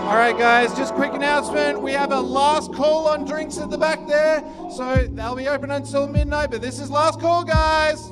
All right, guys, just quick announcement. We have a last call on drinks at the back there. So they'll be open until midnight, but this is last call, guys.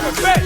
never met.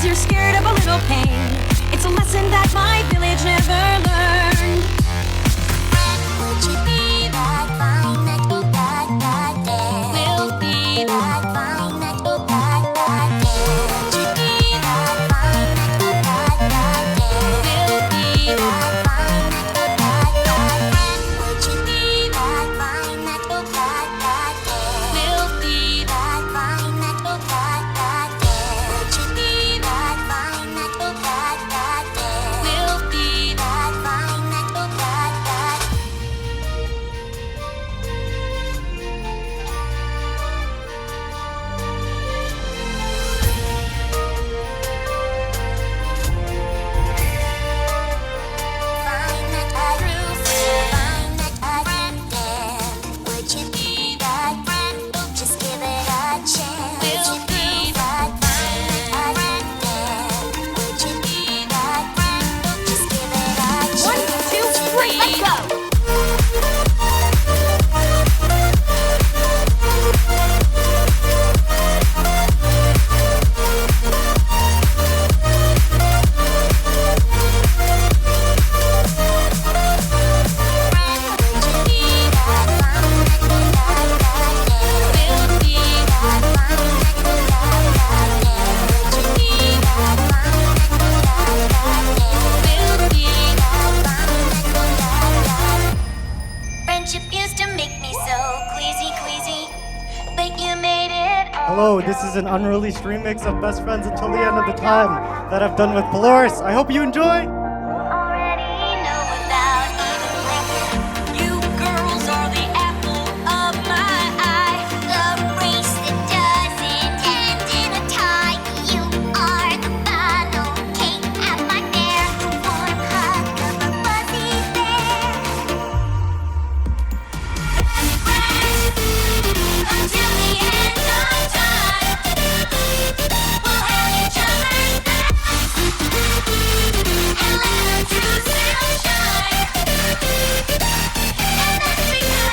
'cause you're scared of a little pain. It's a lesson that my village never learned. Would you be that fine that will that day? Will be that fine that will that day? Would you be that fine that will that day? Will be that fine that will that day? Would you be that fine that will that day? Will be that fine that will that day? Would you be that fine that will that day? Will be that fine that will that day? Fine that I grew, fine that I am. Would you be that friend? Just give it a chance. Would you be that fine that I am? Would you be that friend? Just give it a chance. 1, 2, 3, let's go. Friendship used to make me so queasy, but you made it all. Hello, this is an unreleased remix of Best Friends Until the End of the Time that I've done with Polaris. I hope you enjoy! Already know without even blinking. You girls are the apple of my eye. The race that doesn't end in a tie. You are the final cake at my fair. The warm hug of a fuzzy bear. Until the end of time, we'll have each other's backs and let our true selves shine. And that's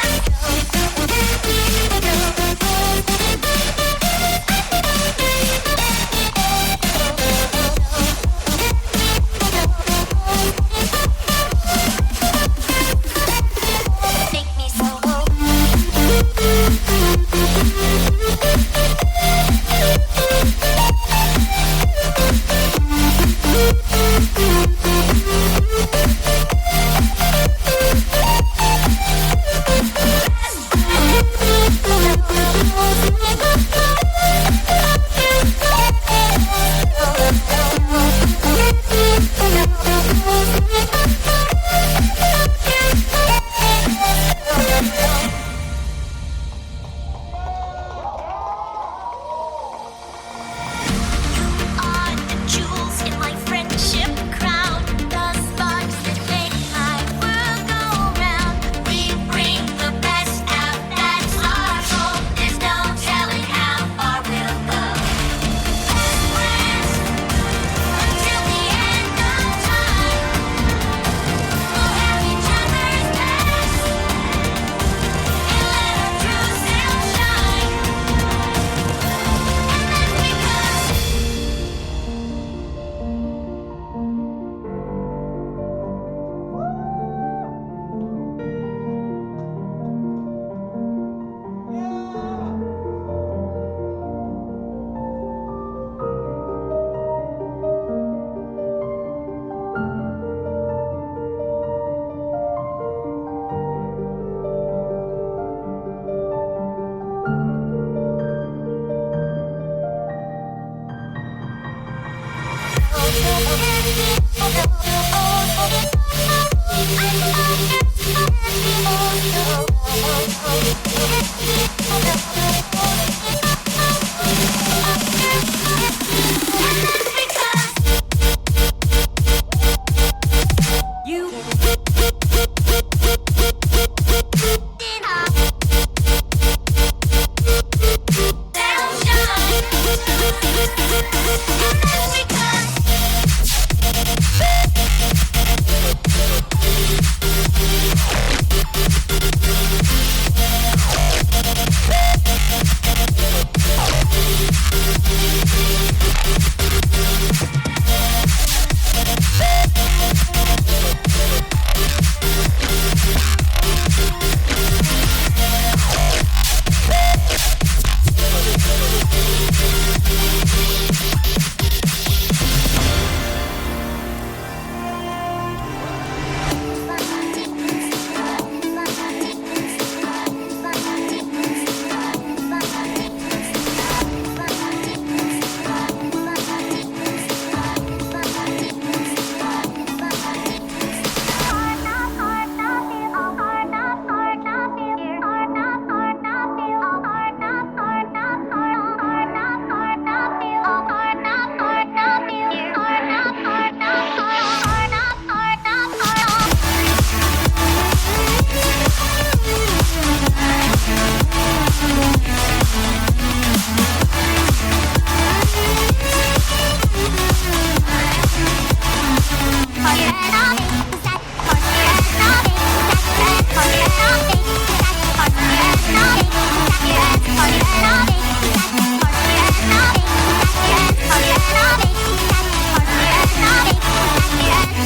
because make me so are the jewels in my friendship crown, the sparks that make my world go round. We bring the best out, that's our goal. There's no telling how far we'll go. Best friends until the end of time. We'll have each other's backs and let our true selves shine. And that's because you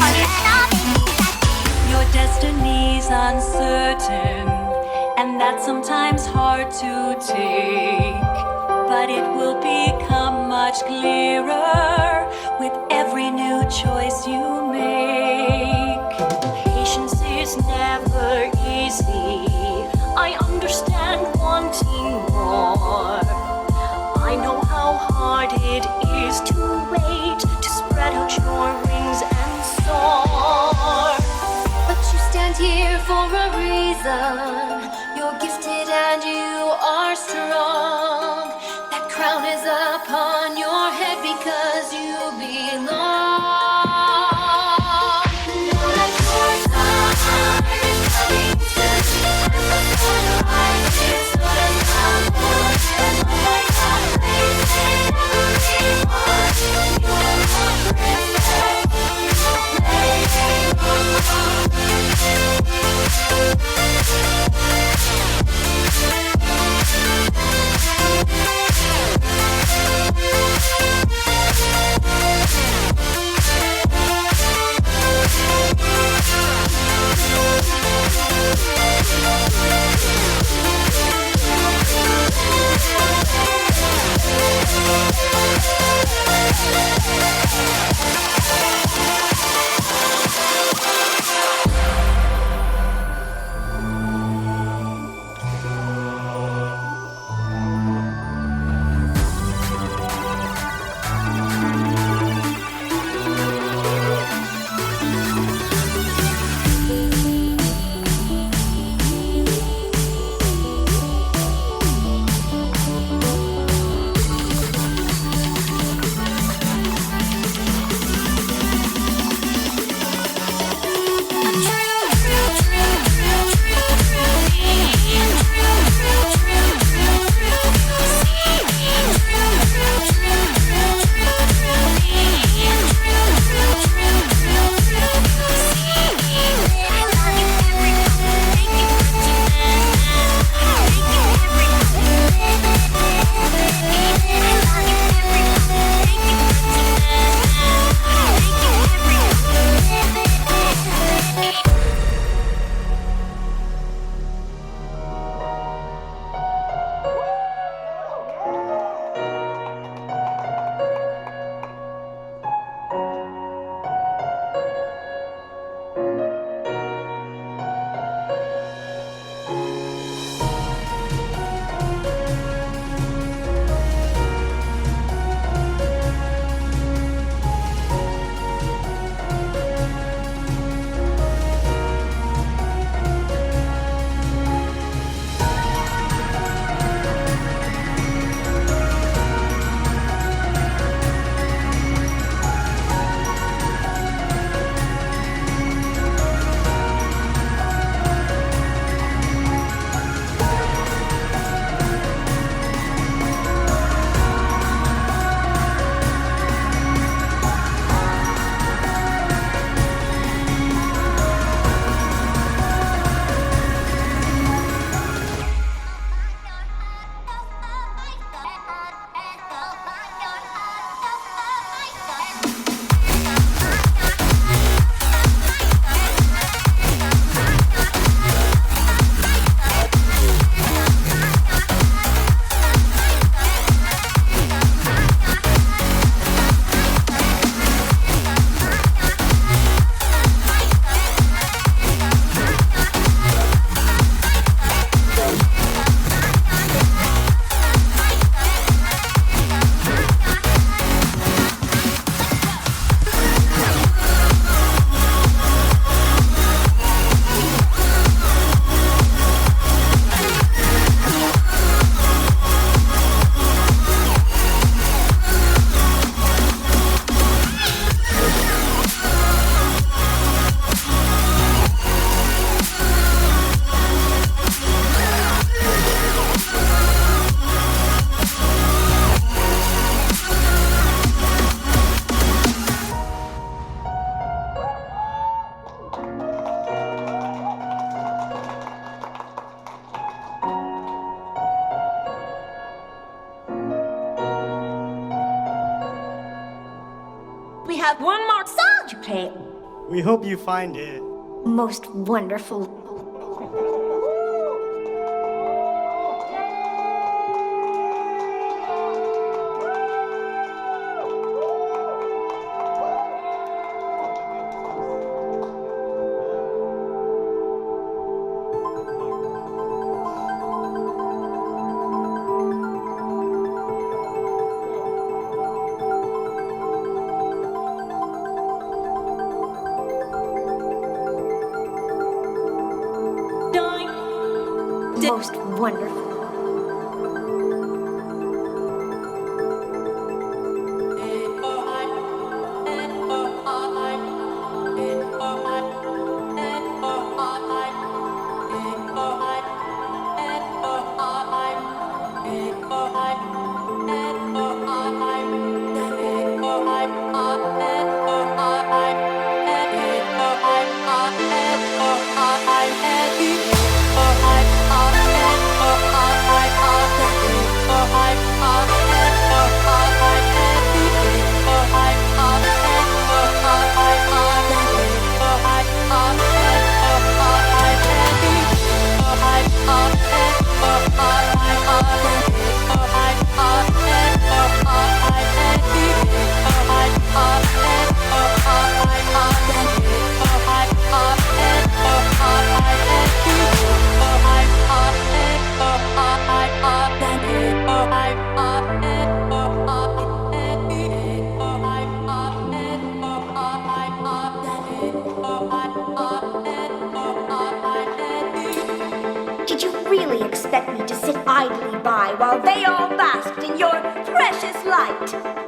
Your destiny's uncertain, and that's sometimes hard to take. But it will become much clearer with every new choice you make. Patience is never easy. I understand wanting more. I know how hard it is to wait, to spread out your wings and soar. But you stand here for a reason. You're gifted and you are strong. That crown is upon your head because you belong. Know that your time is coming soon. And the sunrise is gonna come on. And oh my God, please take everyone. You're my princess. We have one more song to play. We hope you find it most wonderful. Most wonderful. Did you really expect me to sit idly by while they all basked in your precious light?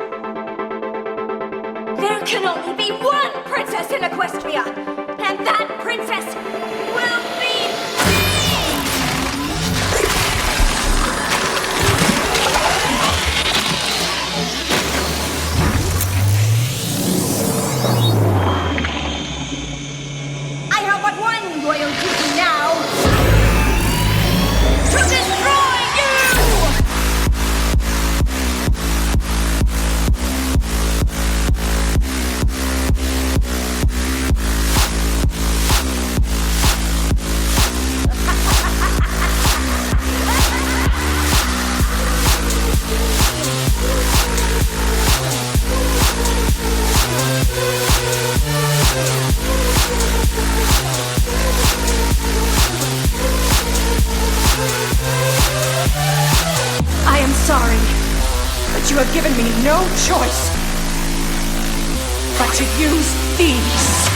There can only be one princess in Equestria, and that princess will be I have but one royal duty now. To destroy you! I am sorry, but you have given me no choice but to use these.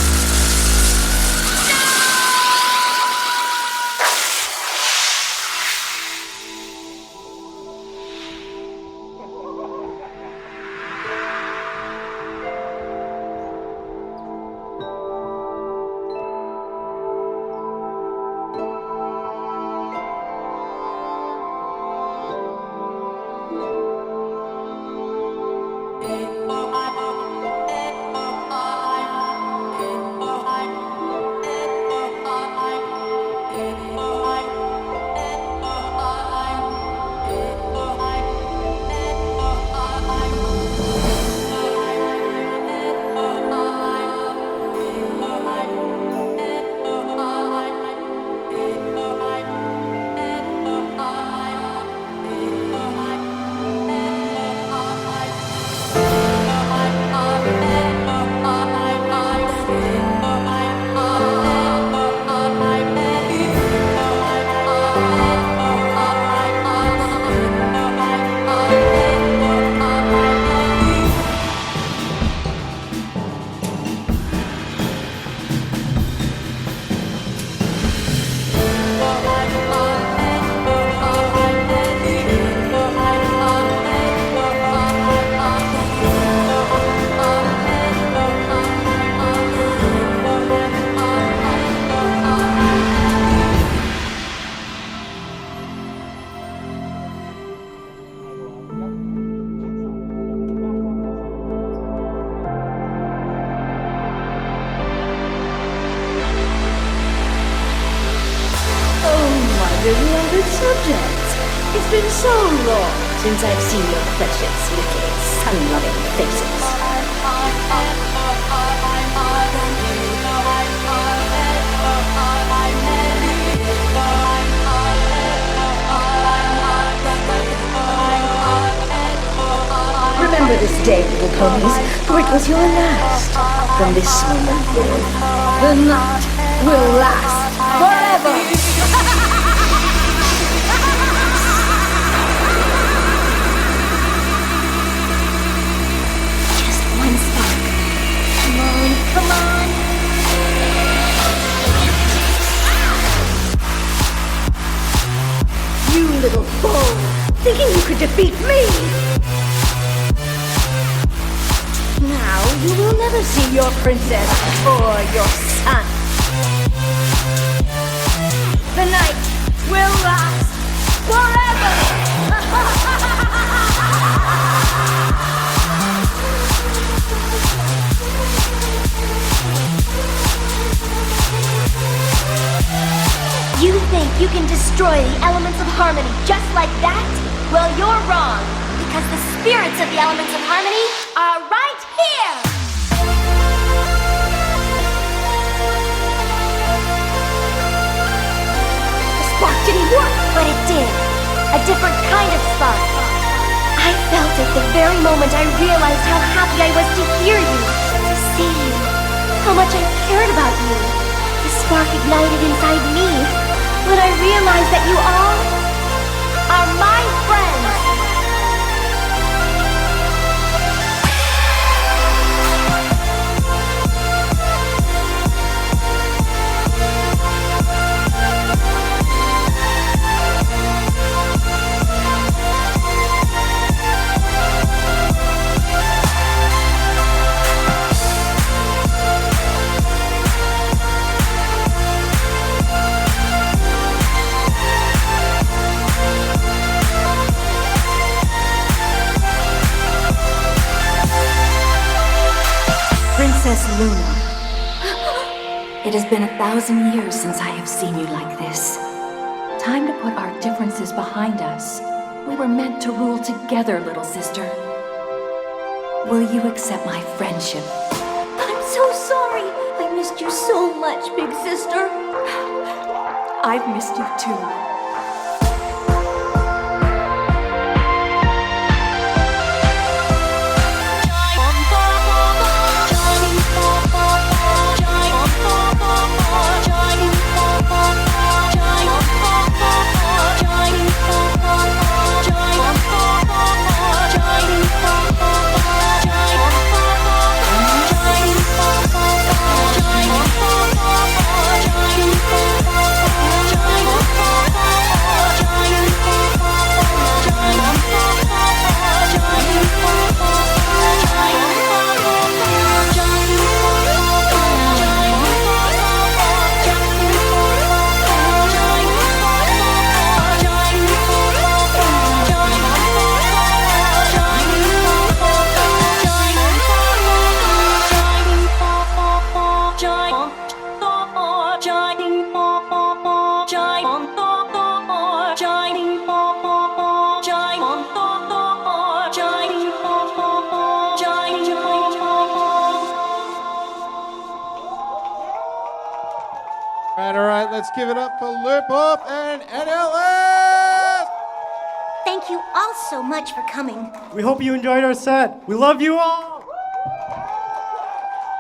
Beloved subjects, it's been so long since I've seen your precious little sun-loving faces. Remember this day, little ponies, for it was your last. From this moment forth, the night will last forever. Just one spark. Come on, come on. You little fool, thinking you could defeat me! Now you will never see your princess or your son. The night will last forever! You think you can destroy the elements of harmony just like that? Well, you're wrong, because the spirits of the elements of harmony are right here! The spark didn't work! But it did. A different kind of spark. I felt it the very moment I realized how happy I was to hear you, to see you, how much I cared about you. The spark ignited inside me when I realized that you all are my friends. Princess Luna, it has been 1,000 years since I have seen you like this. Time to put our differences behind us. We were meant to rule together, little sister. Will you accept my friendship? I'm so sorry! I missed you so much, big sister! I've missed you too. All right, let's give it up for Lupop and NLS! Thank you all so much for coming. We hope you enjoyed our set. We love you all!